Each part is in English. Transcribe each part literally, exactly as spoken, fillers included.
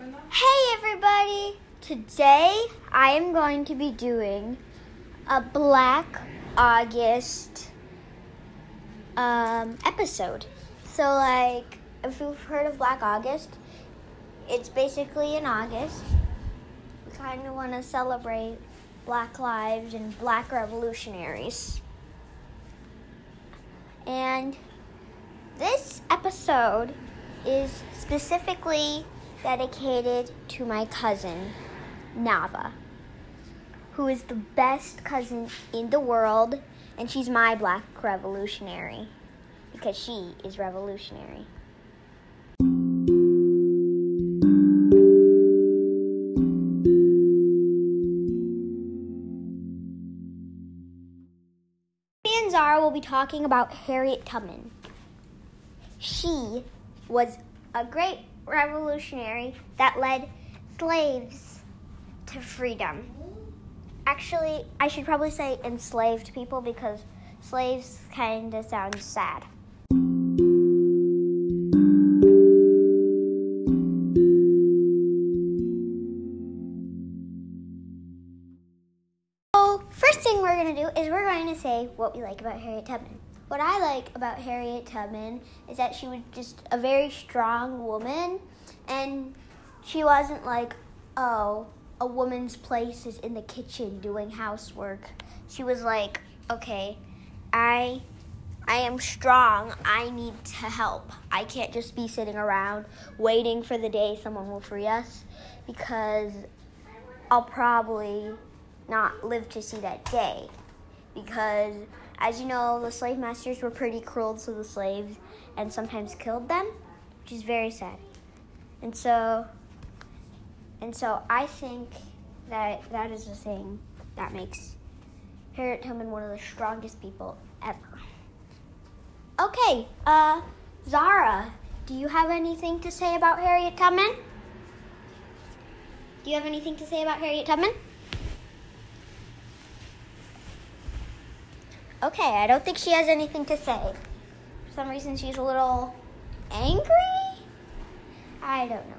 Hey everybody! Today I am going to be doing a Black August um, episode. So like, if you've heard of Black August, it's basically in August. We kind of want to celebrate Black lives and Black revolutionaries. And this episode is specifically dedicated to my cousin, Nava, who is the best cousin in the world, and she's my Black revolutionary, because she is revolutionary. Me and Zara will be talking about Harriet Tubman. She was a great revolutionary that led slaves to freedom. Actually, I should probably say enslaved people because slaves kind of sounds sad. So, first thing we're going to do is we're going to say what we like about Harriet Tubman. What I like about Harriet Tubman is that she was just a very strong woman, and she wasn't like, oh, a woman's place is in the kitchen doing housework. She was like, okay, I I am strong. I need to help. I can't just be sitting around waiting for the day someone will free us, because I'll probably not live to see that day. Because, as you know, the slave masters were pretty cruel to the slaves and sometimes killed them, which is very sad. And so, and so I think that that is the thing that makes Harriet Tubman one of the strongest people ever. Okay, uh, Zara, do you have anything to say about Harriet Tubman? Do you have anything to say about Harriet Tubman? Okay, I don't think she has anything to say. For some reason, she's a little angry? I don't know.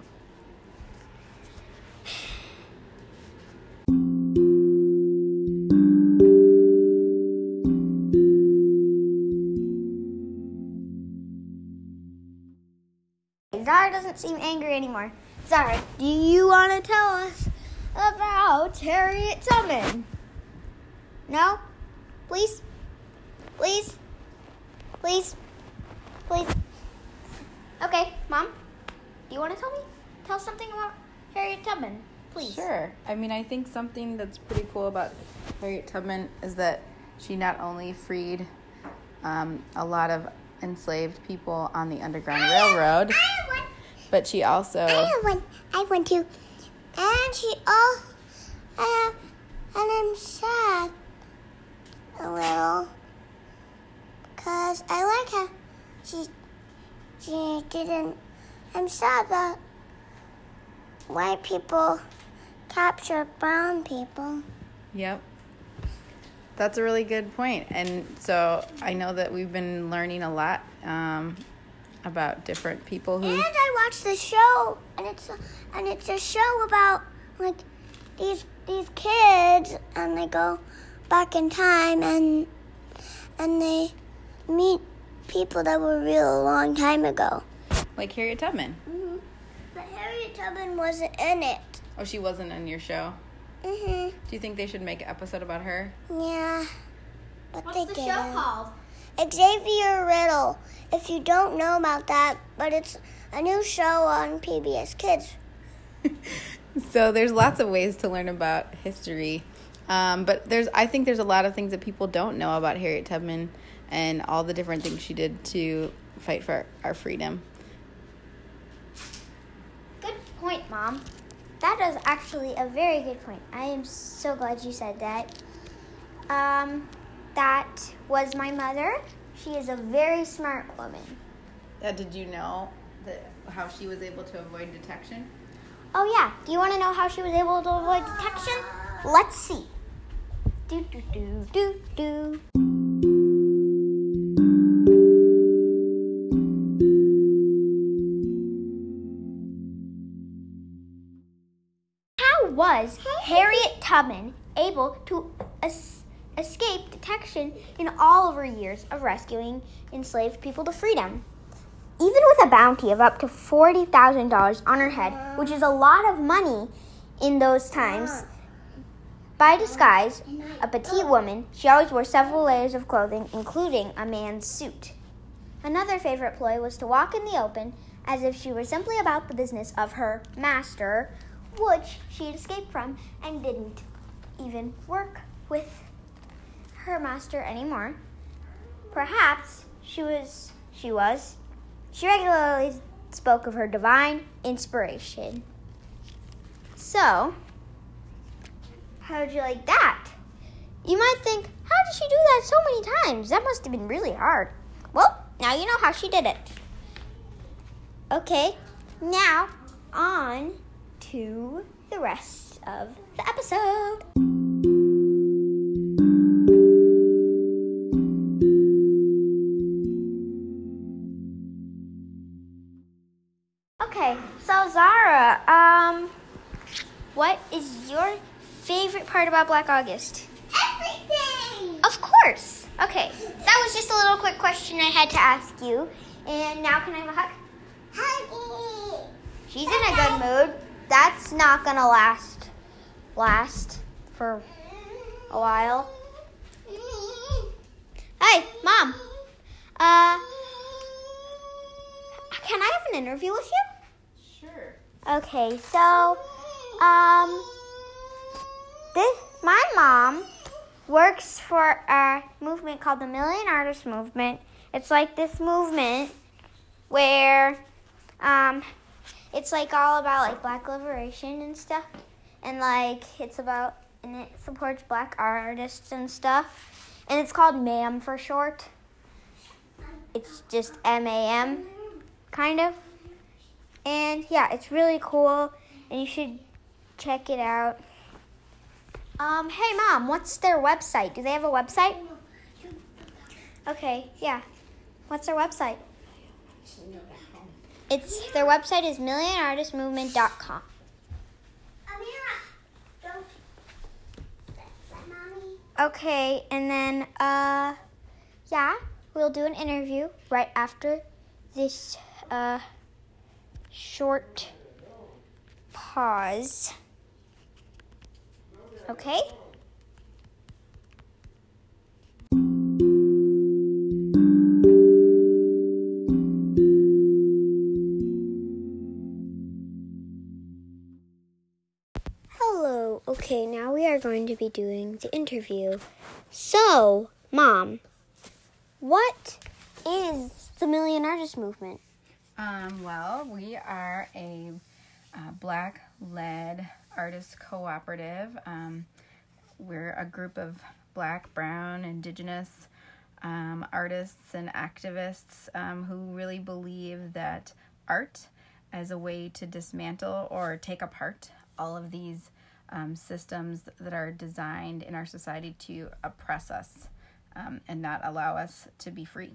Zara doesn't seem angry anymore. Zara, do you want to tell us about Harriet Tubman? No? Please? Please? Please? Please? Okay, Mom, do you want to tell me? Tell us something about Harriet Tubman, please. Sure. I mean, I think something that's pretty cool about Harriet Tubman is that she not only freed um, a lot of enslaved people on the Underground Railroad, but she also... I have one. I have one too. And she... Oh, I have... And I'm sad a little. Because I like how she, she didn't... I'm sad that white people captured brown people. Yep. That's a really good point. And so I know that we've been learning a lot um, about different people who... And I watched the show, and it's a, and it's a show about, like, these these kids, and they go back in time, and and they meet people that were real a long time ago. Like Harriet Tubman. Mm-hmm. But Harriet Tubman wasn't in it. Oh, she wasn't in your show? Mm-hmm. Do you think they should make an episode about her? Yeah, but What's they the didn't. show called? Xavier Riddle. If you don't know about that, but it's a new show on P B S Kids. So there's lots of ways to learn about history. Um, but there's, I think there's a lot of things that people don't know about Harriet Tubman and all the different things she did to fight for our freedom. Good point, Mom. That is actually a very good point. I am so glad you said that. Um, that was my mother. She is a very smart woman. Uh, did you know that how she was able to avoid detection? Oh, yeah. Do you want to know how she was able to avoid detection? Let's see. Do, do, do, do, do. was Harriet Tubman able to es- escape detection in all of her years of rescuing enslaved people to freedom. Even with a bounty of up to forty thousand dollars on her head, which is a lot of money in those times, by disguise, a petite woman, she always wore several layers of clothing, including a man's suit. Another favorite ploy was to walk in the open as if she were simply about the business of her master, which she had escaped from and didn't even work with her master anymore. Perhaps she was, she was, she regularly spoke of her divine inspiration. So, how did you like that? You might think, how did she do that so many times? That must have been really hard. Well, now you know how she did it. Okay, now on to the rest of the episode. Okay, so Zara, um, what is your favorite part about Black August? Everything! Of course. Okay, that was just a little quick question I had to ask you. And now can I have a hug? Huggy! She's in a good mood. That's not gonna last, last for a while. Hey, Mom. Uh, can I have an interview with you? Sure. Okay, so, um, this, my mom works for a movement called the Million Artists Movement. It's like this movement where, um, it's like all about like Black liberation and stuff, and like it's about, and it supports Black artists and stuff, and it's called MAM for short. It's just M A M, kind of. And yeah, it's really cool, and you should check it out. Um, hey Mom, what's their website? Do they have a website? Okay, yeah. What's their website? It's their website is million artist movement dot com. Amira, don't let Mommy. Okay, and then uh yeah, we'll do an interview right after this uh short pause. Okay? Hello. Okay, now we are going to be doing the interview. So, Mom, what is the Million Artist Movement? Um, well, we are a uh, Black-led artist cooperative. Um, we're a group of Black, Brown, Indigenous um, artists and activists um, who really believe that art as a way to dismantle or take apart all of these um, systems that are designed in our society to oppress us um, and not allow us to be free.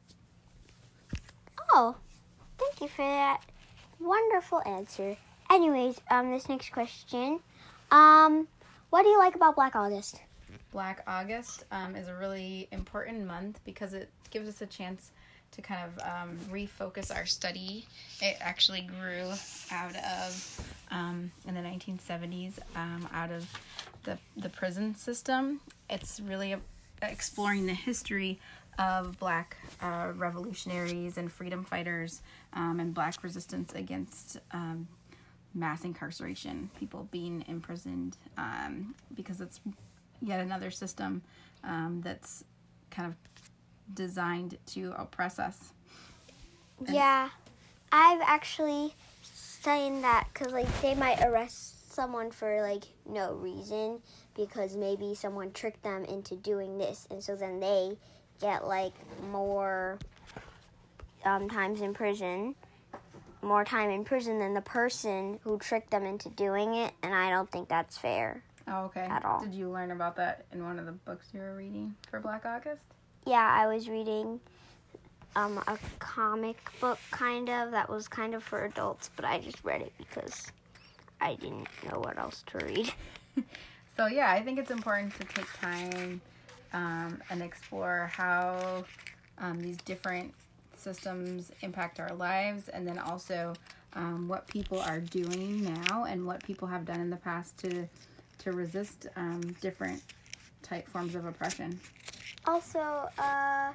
Oh, thank you for that wonderful answer. Anyways, um, this next question, um, what do you like about Black August? Black August um, is a really important month because it gives us a chance to kind of um, refocus our study. It actually grew out of, um, in the nineteen seventies, um, out of the, the prison system. It's really a, exploring the history of Black uh, revolutionaries and freedom fighters um, and Black resistance against um, mass incarceration, people being imprisoned, um, because it's yet another system um, that's kind of designed to oppress us. And yeah, I've actually studied that because, like, they might arrest someone for, like, no reason because maybe someone tricked them into doing this, and so then they get, like, more um, times in prison, more time in prison than the person who tricked them into doing it, and I don't think that's fair. Oh, okay. At all. Did you learn about that in one of the books you were reading for Black August? Yeah, I was reading um, a comic book, kind of, that was kind of for adults, but I just read it because I didn't know what else to read. So yeah, I think it's important to take time um, and explore how um, these different systems impact our lives, and then also um, what people are doing now and what people have done in the past to to resist um, different type forms of oppression. Also, uh,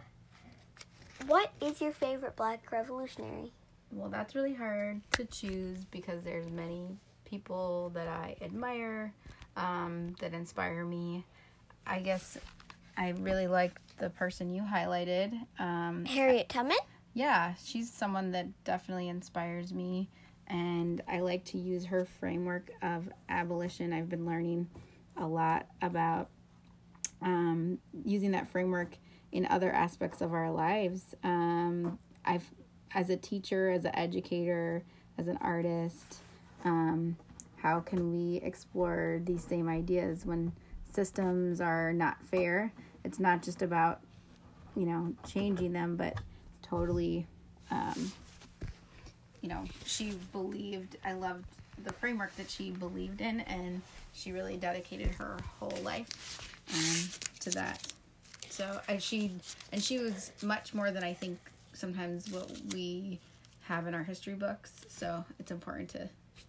what is your favorite Black revolutionary? Well, that's really hard to choose because there's many people that I admire, um, that inspire me. I guess I really like the person you highlighted. Um, Harriet Tubman? Yeah, she's someone that definitely inspires me, and I like to use her framework of abolition. I've been learning a lot about um, using that framework in other aspects of our lives. Um, I've, as a teacher, as an educator, as an artist, um, how can we explore these same ideas when systems are not fair? It's not just about, you know, changing them, but totally, um, you know, she believed, I loved the framework that she believed in, and she really dedicated her whole life um, to that. So I, she, and she was much more than I think sometimes what we have in our history books. So it's important to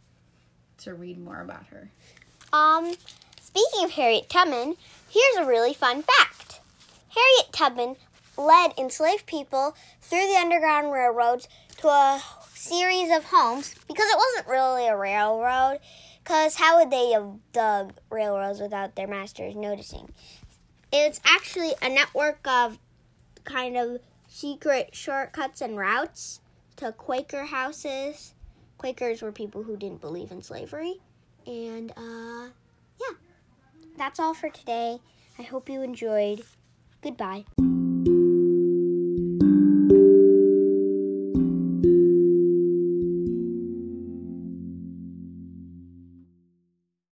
to read more about her. Um, speaking of Harriet Tubman, here's a really fun fact. Harriet Tubman led enslaved people through the Underground Railroads to a series of homes, because it wasn't really a railroad, because how would they have dug railroads without their masters noticing? It's actually a network of kind of secret shortcuts and routes to Quaker houses. Quakers were people who didn't believe in slavery. And, uh, yeah. That's all for today. I hope you enjoyed. Goodbye.